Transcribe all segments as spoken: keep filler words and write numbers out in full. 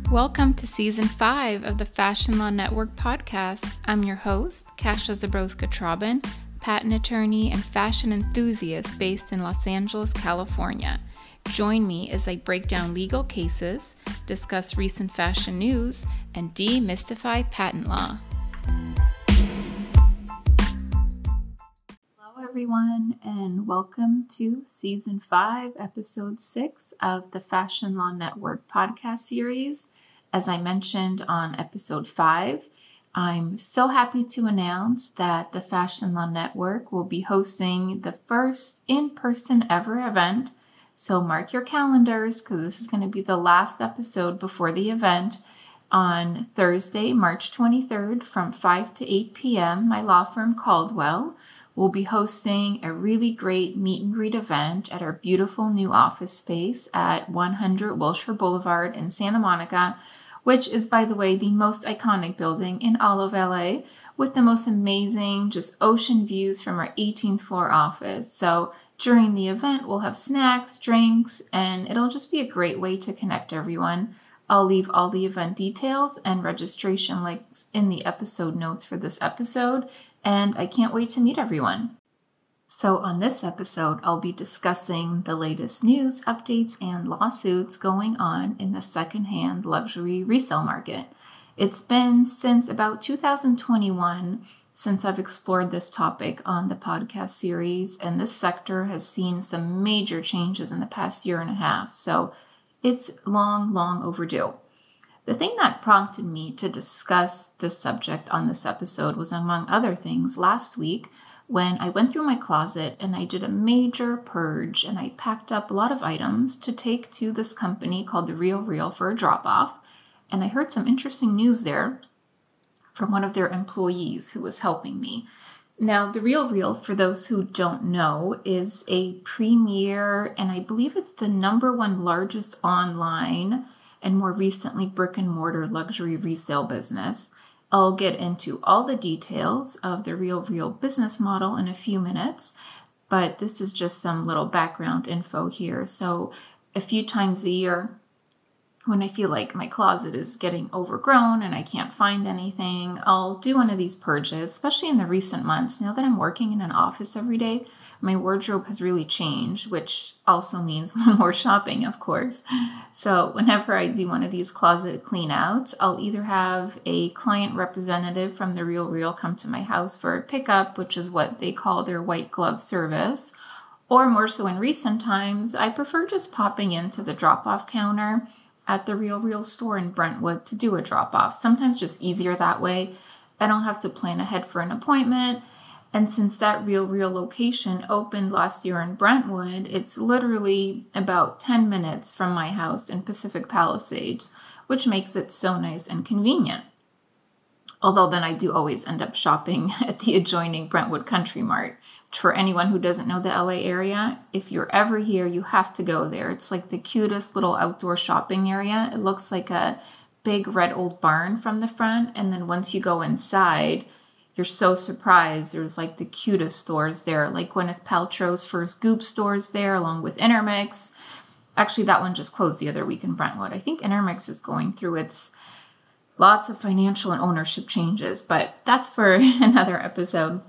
Welcome to Season five of the Fashion Law Network podcast. I'm your host, Kasia Zabrowska-Traubin, patent attorney and fashion enthusiast based in Los Angeles, California. Join me as I break down legal cases, discuss recent fashion news, and demystify patent law. Hello, everyone, and welcome to Season five, Episode six of the Fashion Law Network podcast series. As I mentioned on Episode five, I'm so happy to announce that the Fashion Law Network will be hosting the first in-person ever event. So mark your calendars because this is going to be the last episode before the event. On Thursday, March twenty-third from five to eight p.m., my law firm Caldwell will be hosting a really great meet and greet event at our beautiful new office space at one hundred Wilshire Boulevard in Santa Monica, which is, by the way, the most iconic building in all of L A with the most amazing just ocean views from our eighteenth floor office. So during the event, we'll have snacks, drinks, and it'll just be a great way to connect everyone. I'll leave all the event details and registration links in the episode notes for this episode, and I can't wait to meet everyone. So on this episode, I'll be discussing the latest news, updates, and lawsuits going on in the secondhand luxury resale market. It's been since about two thousand twenty-one since I've explored this topic on the podcast series, and this sector has seen some major changes in the past year and a half, so it's long, long overdue. The thing that prompted me to discuss this subject on this episode was, among other things, last week when I went through my closet and I did a major purge and I packed up a lot of items to take to this company called The Real Real for a drop-off. And I heard some interesting news there from one of their employees who was helping me. Now, The Real Real, for those who don't know, is a premier, and I believe it's the number one largest online and more recently brick and mortar luxury resale business. I'll get into all the details of the Real Real business model in a few minutes, but this is just some little background info here. So a few times a year, when I feel like my closet is getting overgrown and I can't find anything, I'll do one of these purges, especially in the recent months. Now that I'm working in an office every day, my wardrobe has really changed, which also means more shopping, of course. So whenever I do one of these closet clean outs, I'll either have a client representative from The Real Real come to my house for a pickup, which is what they call their white glove service, or more so in recent times, I prefer just popping into the drop-off counter at the Real Real store in Brentwood to do a drop-off. Sometimes just easier that way. I don't have to plan ahead for an appointment. And since that Real Real location opened last year in Brentwood, it's literally about ten minutes from my house in Pacific Palisades, which makes it so nice and convenient. Although then I do always end up shopping at the adjoining Brentwood Country Mart. For anyone who doesn't know the L A area, if you're ever here, you have to go there. It's like the cutest little outdoor shopping area. It looks like a big red old barn from the front. And then once you go inside, you're so surprised. There's like the cutest stores there, like Gwyneth Paltrow's first Goop stores there, along with Intermix. Actually, that one just closed the other week in Brentwood. I think Intermix is going through its lots of financial and ownership changes, but that's for another episode.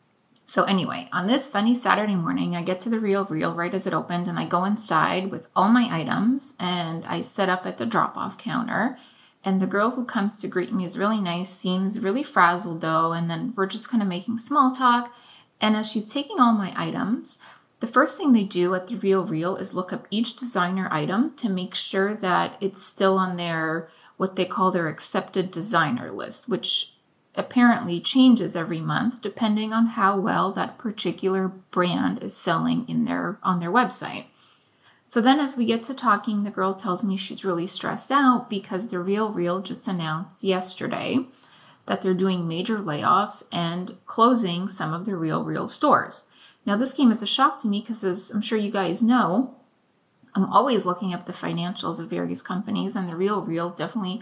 So anyway, on this sunny Saturday morning, I get to the Real Real right as it opened, and I go inside with all my items, and I set up at the drop-off counter. And the girl who comes to greet me is really nice, seems really frazzled though, and then we're just kind of making small talk. And as she's taking all my items, the first thing they do at the Real Real is look up each designer item to make sure that it's still on their, what they call their accepted designer list, which apparently changes every month depending on how well that particular brand is selling in their on their website. So then as we get to talking, the girl tells me she's really stressed out because the Real Real just announced yesterday that they're doing major layoffs and closing some of the Real Real stores. Now this came as a shock to me because, as I'm sure you guys know, I'm always looking up the financials of various companies, and the Real Real definitely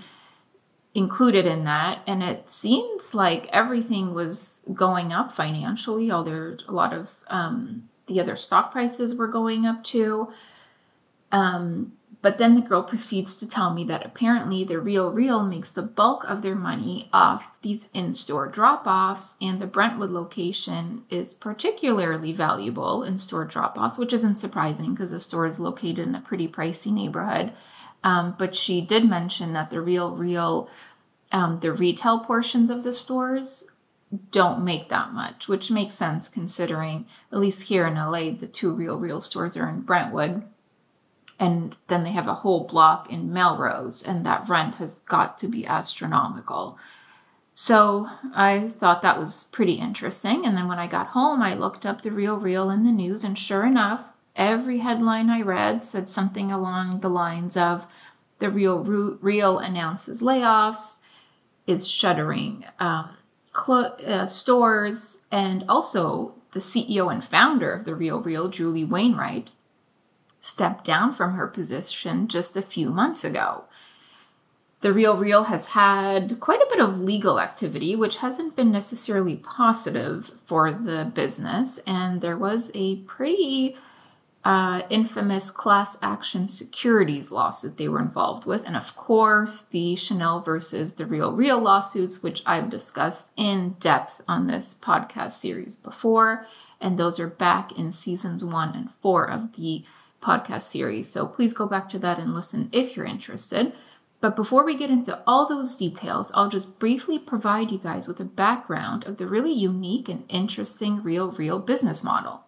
included in that. And it seems like everything was going up financially. All there, a lot of um, the other stock prices were going up too. Um, But then the girl proceeds to tell me that apparently the Real Real makes the bulk of their money off these in-store drop-offs, and the Brentwood location is particularly valuable in-store drop-offs, which isn't surprising because the store is located in a pretty pricey neighborhood. Um, but she did mention that the Real Real, um, the retail portions of the stores don't make that much, which makes sense considering, at least here in L A, the two Real Real stores are in Brentwood. And then they have a whole block in Melrose, and that rent has got to be astronomical. So I thought that was pretty interesting. And then when I got home, I looked up the Real Real in the news, and sure enough, every headline I read said something along the lines of the Real Real announces layoffs, is shuttering um, cl- uh, stores, and also the C E O and founder of the Real Real, Julie Wainwright, stepped down from her position just a few months ago. The Real Real has had quite a bit of legal activity, which hasn't been necessarily positive for the business, and there was a pretty uh, infamous class action securities lawsuit they were involved with, and of course the Chanel versus the Real Real lawsuits, which I've discussed in depth on this podcast series before, and those are back in seasons one and four of the podcast series. So please go back to that and listen if you're interested. But before we get into all those details, I'll just briefly provide you guys with a background of the really unique and interesting Real Real business model.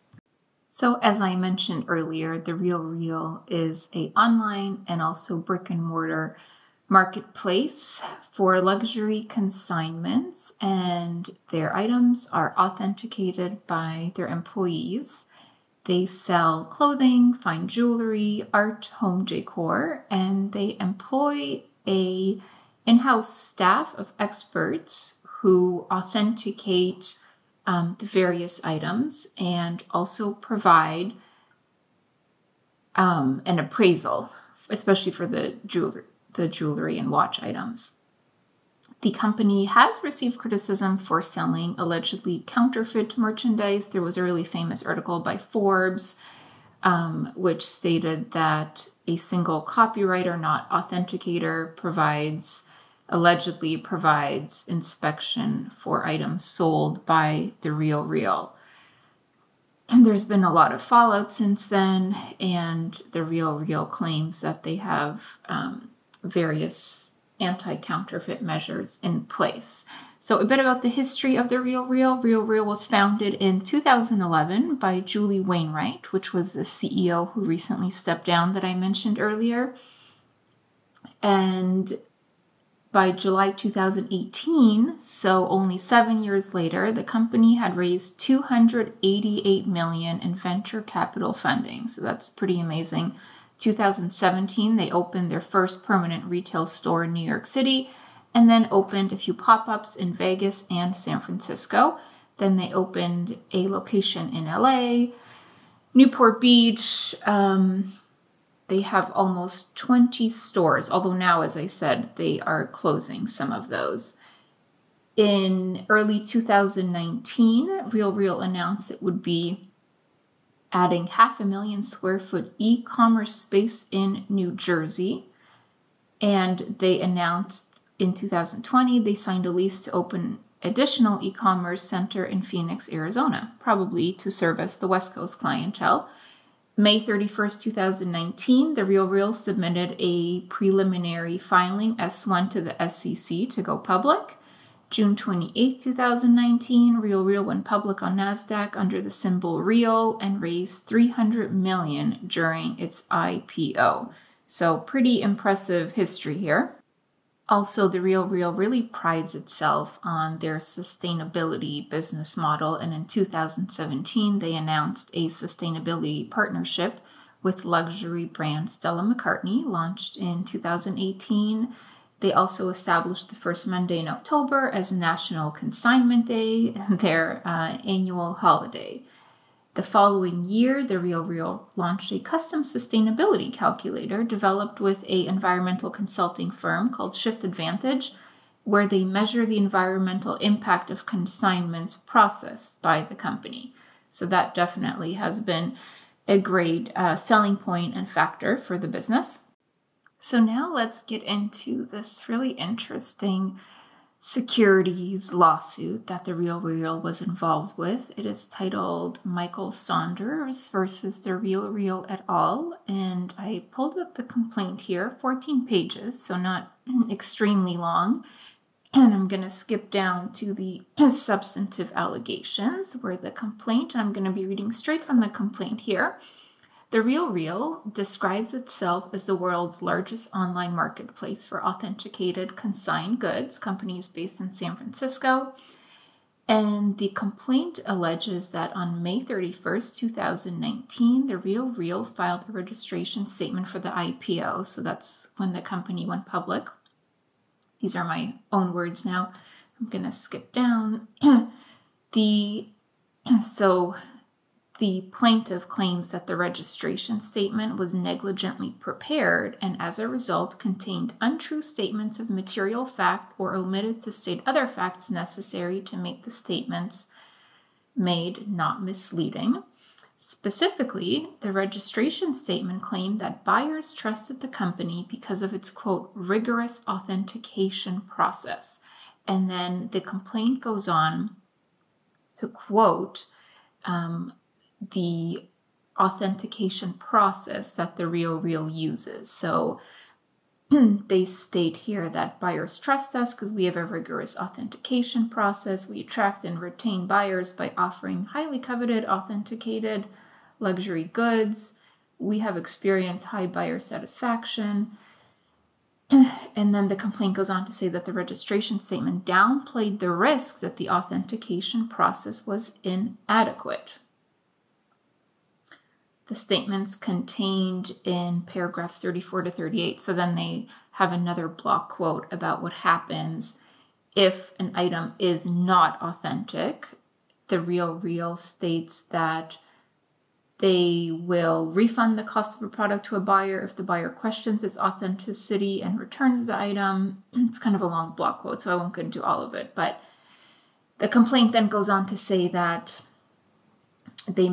So as I mentioned earlier, the Real Real is an online and also brick and mortar marketplace for luxury consignments, and their items are authenticated by their employees. They sell clothing, fine jewelry, art, home decor, and they employ a in-house staff of experts who authenticate um, the various items and also provide um, an appraisal, especially for the jewelry, the jewelry and watch items. The company has received criticism for selling allegedly counterfeit merchandise. There was a really famous article by Forbes, um, which stated that a single copywriter, not authenticator, provides, allegedly provides inspection for items sold by the Real Real. And there's been a lot of fallout since then, and the Real Real claims that they have um, various anti-counterfeit measures in place. So a bit about the history of the Real Real. Real Real was founded in two thousand eleven by Julie Wainwright, which was the C E O who recently stepped down that I mentioned earlier. And by July two thousand eighteen, so only seven years later, the company had raised two hundred eighty-eight million dollars in venture capital funding. So that's pretty amazing. two thousand seventeen, they opened their first permanent retail store in New York City, and then opened a few pop-ups in Vegas and San Francisco. Then they opened a location in L A, Newport Beach. Um, they have almost twenty stores, although now, as I said, they are closing some of those. In early two thousand nineteen, Real Real announced it would be adding half a million square foot e-commerce space in New Jersey. And they announced in two thousand twenty, they signed a lease to open additional e-commerce center in Phoenix, Arizona, probably to service the West Coast clientele. May thirty-first, two thousand nineteen, the Real Real submitted a preliminary filing S one to the S E C to go public. June twenty-eighth, two thousand nineteen, Real Real went public on NASDAQ under the symbol REAL and raised three hundred million dollars during its I P O. So pretty impressive history here. Also, the Real Real really prides itself on their sustainability business model, and in two thousand seventeen, they announced a sustainability partnership with luxury brand Stella McCartney, launched in two thousand eighteen. They also established the first Monday in October as National Consignment Day, their uh, annual holiday. The following year, the Real Real launched a custom sustainability calculator developed with an environmental consulting firm called Shift Advantage, where they measure the environmental impact of consignments processed by the company. So that definitely has been a great uh, selling point and factor for the business. So now let's get into this really interesting securities lawsuit that The RealReal was involved with. It is titled Michael Saunders versus The RealReal et al. And I pulled up the complaint here, fourteen pages, so not extremely long. And I'm going to skip down to the substantive allegations where the complaint, I'm going to be reading straight from the complaint here. The RealReal describes itself as the world's largest online marketplace for authenticated consigned goods, companies based in San Francisco. And the complaint alleges that on May thirty-first, two thousand nineteen, The RealReal filed a registration statement for the I P O. So that's when the company went public. These are my own words now. I'm going to skip down. the So the plaintiff claims that the registration statement was negligently prepared and as a result contained untrue statements of material fact or omitted to state other facts necessary to make the statements made not misleading. Specifically, the registration statement claimed that buyers trusted the company because of its, quote, rigorous authentication process. And then the complaint goes on to quote um, the authentication process that The RealReal uses. So they state here that buyers trust us because we have a rigorous authentication process. We attract and retain buyers by offering highly coveted, authenticated luxury goods. We have experienced high buyer satisfaction. And then the complaint goes on to say that the registration statement downplayed the risk that the authentication process was inadequate. The statements contained in paragraphs thirty-four to thirty-eight. So then they have another block quote about what happens if an item is not authentic. The RealReal states that they will refund the cost of a product to a buyer if the buyer questions its authenticity and returns the item. It's kind of a long block quote, so I won't get into all of it. But the complaint then goes on to say that they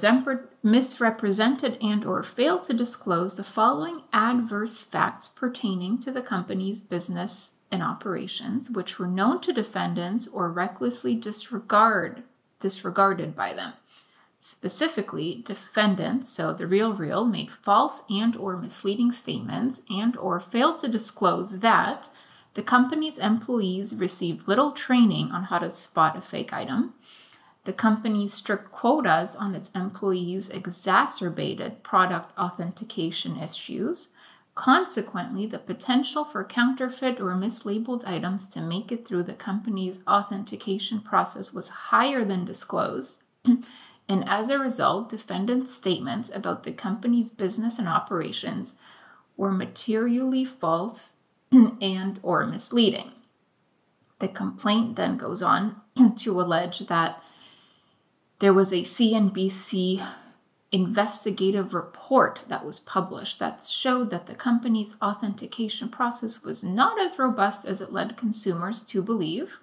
misrepresented and or failed to disclose the following adverse facts pertaining to the company's business and operations, which were known to defendants or recklessly disregard, disregarded by them. Specifically, defendants, so The RealReal, made false and or misleading statements and or failed to disclose that the company's employees received little training on how to spot a fake item. The company's strict quotas on its employees exacerbated product authentication issues. Consequently, the potential for counterfeit or mislabeled items to make it through the company's authentication process was higher than disclosed. And as a result, defendants' statements about the company's business and operations were materially false and or misleading. The complaint then goes on to allege that there was a C N B C investigative report that was published that showed that the company's authentication process was not as robust as it led consumers to believe.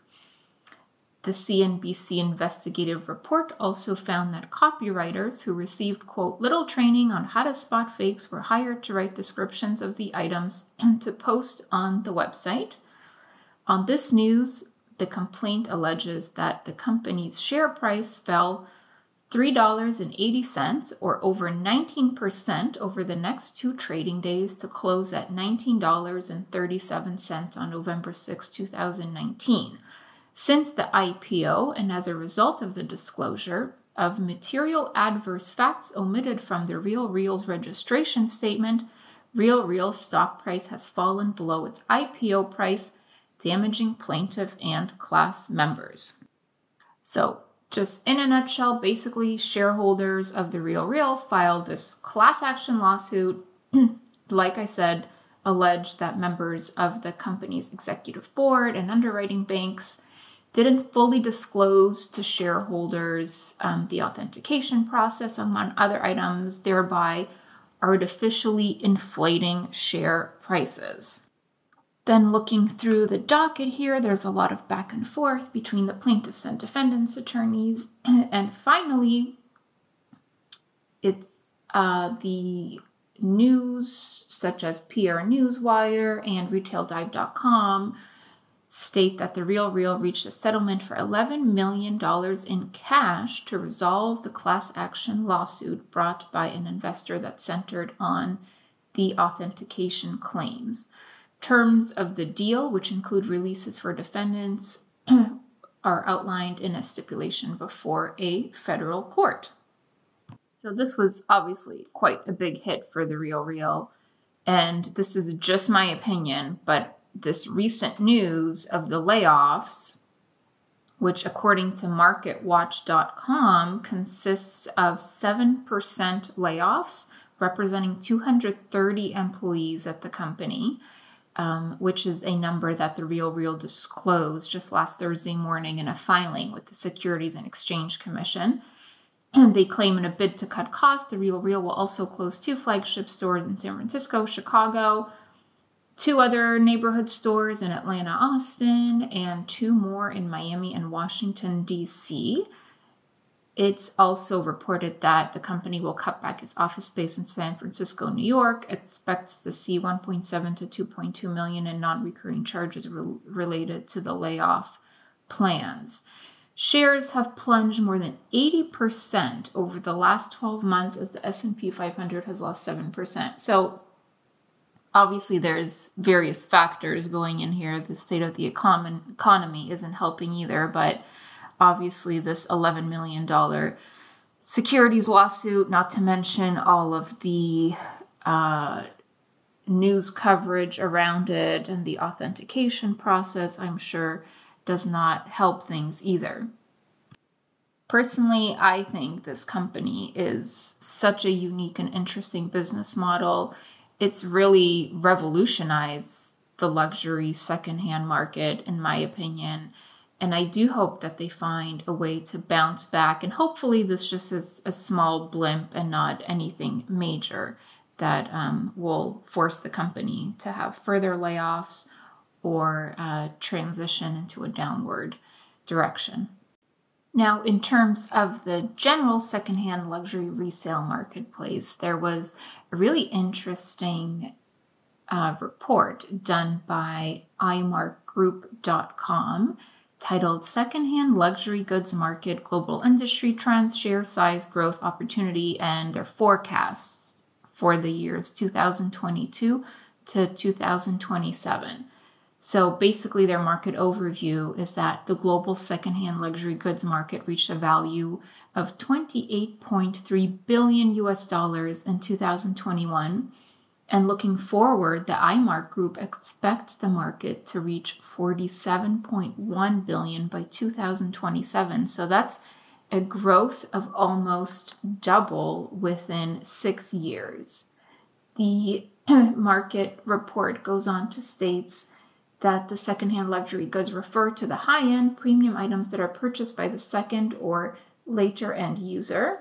The C N B C investigative report also found that copywriters who received, quote, little training on how to spot fakes were hired to write descriptions of the items and to post on the website. On this news, the complaint alleges that the company's share price fell three dollars and eighty cents or over nineteen percent over the next two trading days to close at nineteen dollars and thirty-seven cents on November sixth, two thousand nineteen. Since the I P O, and as a result of the disclosure of material adverse facts omitted from the RealReal's registration statement, RealReal's stock price has fallen below its I P O price, damaging plaintiff and class members. So, just in a nutshell, basically shareholders of The RealReal filed this class action lawsuit, like I said, alleged that members of the company's executive board and underwriting banks didn't fully disclose to shareholders um, the authentication process among other items, thereby artificially inflating share prices. Then looking through the docket here, there's a lot of back and forth between the plaintiffs and defendants' attorneys. And finally, it's Uh, the news, such as P R Newswire and Retail Dive dot com, state that The RealReal reached a settlement for eleven million dollars in cash to resolve the class action lawsuit brought by an investor that centered on the authentication claims. Terms of the deal, which include releases for defendants, are outlined in a stipulation before a federal court. So this was obviously quite a big hit for The RealReal, and this is just my opinion, but this recent news of the layoffs, which according to market watch dot com consists of seven percent layoffs, representing two hundred thirty employees at the company, um, which is a number that The RealReal disclosed just last Thursday morning in a filing with the Securities and Exchange Commission. And they claim in a bid to cut costs, The RealReal will also close two flagship stores in San Francisco, Chicago, two other neighborhood stores in Atlanta, Austin, and two more in Miami and Washington, D C. It's also reported that the company will cut back its office space in San Francisco, New York, expects to see one point seven to two point two million in non-recurring charges re- related to the layoff plans. Shares have plunged more than eighty percent over the last twelve months as the S and P five hundred has lost seven percent. So obviously there's various factors going in here. The state of the econ- economy isn't helping either, but obviously this eleven million dollars securities lawsuit, not to mention all of the uh, news coverage around it and the authentication process, I'm sure does not help things either. Personally, I think this company is such a unique and interesting business model. It's really revolutionized the luxury secondhand market, in my opinion. And I do hope that they find a way to bounce back. And hopefully this just is a small blimp and not anything major that um, will force the company to have further layoffs or uh, transition into a downward direction. Now, in terms of the general secondhand luxury resale marketplace, there was a really interesting uh, report done by i mark group dot com titled Secondhand Luxury Goods Market, Global Industry Trends, Share Size, Growth Opportunity, and their forecasts for the years two thousand twenty-two to two thousand twenty-seven. So basically their market overview is that the global secondhand luxury goods market reached a value of twenty-eight point three billion U S dollars in two thousand twenty-one. And looking forward, the i mark Group expects the market to reach forty-seven point one billion dollars by two thousand twenty-seven. So that's a growth of almost double within six years. The market report goes on to state that the secondhand luxury goods refer to the high-end premium items that are purchased by the second or later end user.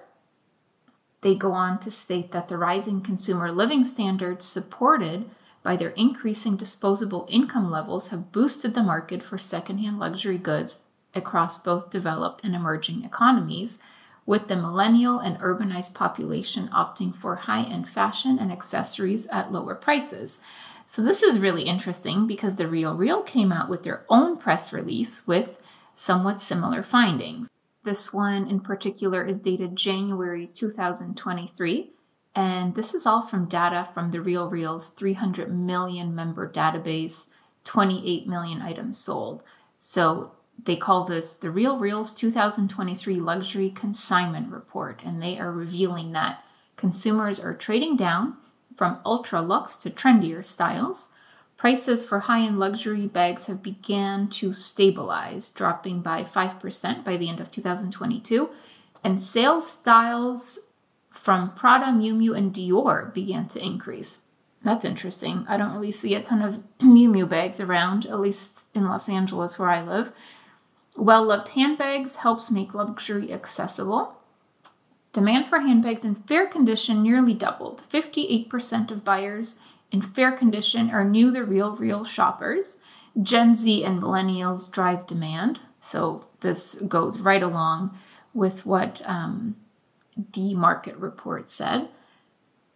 They go on to state that the rising consumer living standards supported by their increasing disposable income levels have boosted the market for secondhand luxury goods across both developed and emerging economies, with the millennial and urbanized population opting for high-end fashion and accessories at lower prices. So this is really interesting because The RealReal came out with their own press release with somewhat similar findings. This one in particular is dated January two thousand twenty-three, and this is all from data from The RealReal's three hundred million member database, twenty-eight million items sold. So they call this The RealReal's two thousand twenty-three Luxury Consignment Report, and they are revealing that consumers are trading down from ultra-luxe to trendier styles. Prices for high-end luxury bags have began to stabilize, dropping by five percent by the end of two thousand twenty-two, and sales styles from Prada, Miu Miu, and Dior began to increase. That's interesting. I don't really see a ton of Miu Miu bags around, at least in Los Angeles where I live. Well-loved handbags helps make luxury accessible. Demand for handbags in fair condition nearly doubled. fifty-eight percent of buyers in fair condition are new The RealReal shoppers. Gen Z and millennials drive demand. So this goes right along with what um, the market report said.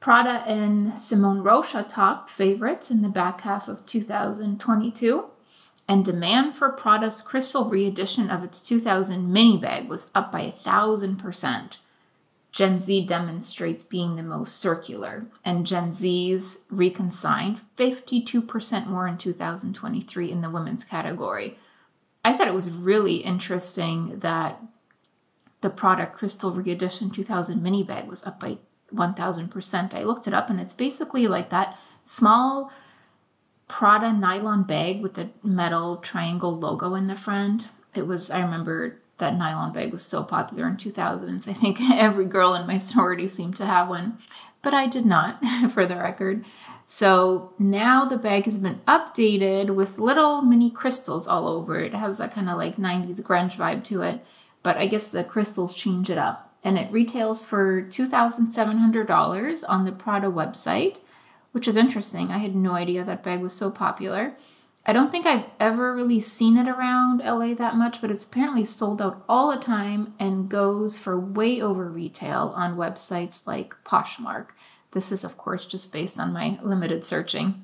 Prada and Simone Rocha top favorites in the back half of two thousand twenty-two. And demand for Prada's crystal reedition of its two thousand mini bag was up by a thousand percent. Gen Z demonstrates being the most circular, and Gen Z's reconsigned fifty-two percent more in two thousand twenty-three in the women's category. I thought it was really interesting that the Prada Crystal Reedition two thousand mini bag was up by one thousand percent. I looked it up, and it's basically like that small Prada nylon bag with the metal triangle logo in the front. It was, I remember that nylon bag was so popular in two thousands. I think every girl in my sorority seemed to have one, but I did not, for the record. So now the bag has been updated with little mini crystals all over. It has that kind of like nineties grunge vibe to it, but I guess the crystals change it up. And it retails for two thousand seven hundred dollars on the Prada website, which is interesting. I had no idea that bag was so popular. I don't think I've ever really seen it around L A that much, but it's apparently sold out all the time and goes for way over retail on websites like Poshmark. This is, of course, just based on my limited searching.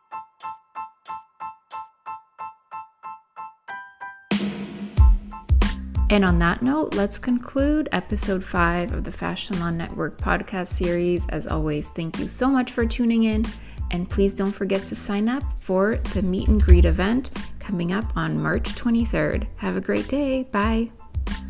And on that note, let's conclude episode five of the Fashion Law Network podcast series. As always, thank you so much for tuning in. And please don't forget to sign up for the meet and greet event coming up on March twenty-third. Have a great day. Bye.